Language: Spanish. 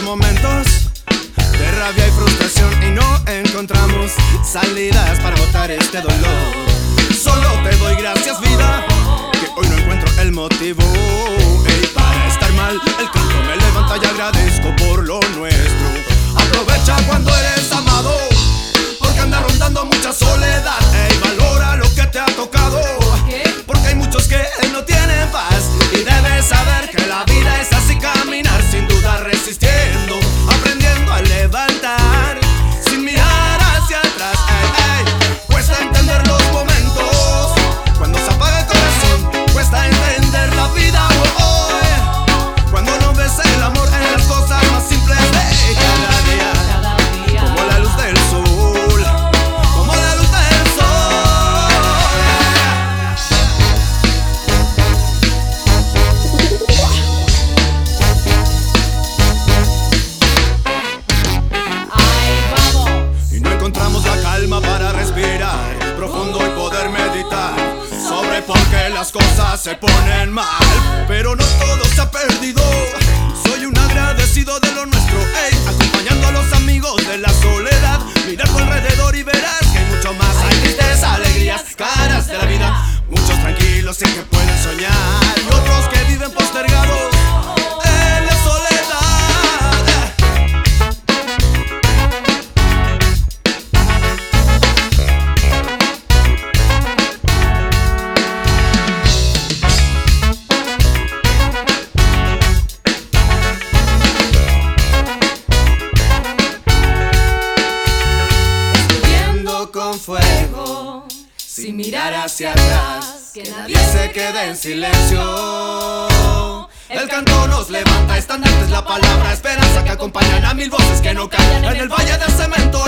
momentos de rabia y frustración y no encontramos salidas para botar este dolor. Solo te doy gracias, vida, que hoy no encuentro el motivo. Para estar mal, el canto me levanta y agradezco por lo nuestro. Aprovecha cuando eres amado, porque anda rondando mucha soledad. Valora lo que te ha tocado, porque hay muchos que no tienen paz. Y debes saber que la vida es así, caminar sin duda, resistiendo, aprendiendo a levantar, sin mirar hacia atrás. Cuesta entender los momentos cuando se apaga el corazón, cuesta entender la vida, cuando no ves el amor en las cosas más simples de cada día, como la luz del sol, como la luz del sol. Y no encontramos la calma para respirar profundo y poder meditar sobre por qué las cosas se ponen mal. Pero no todo se ha perdido, soy un agradecido de lo nuestro, acompañando a los amigos de la soledad. Mira a tu alrededor y verás que hay mucho más. Hay tristeza, alegrías, caras de la vida, muchos tranquilos y que pueden soñar, y otros que viven postergados en la soledad. Con fuego, sin mirar hacia atrás, que nadie se quede en silencio. El canto nos levanta, estandarte es la palabra, esperanza que acompañan a mil voces que no callan en el valle de cemento.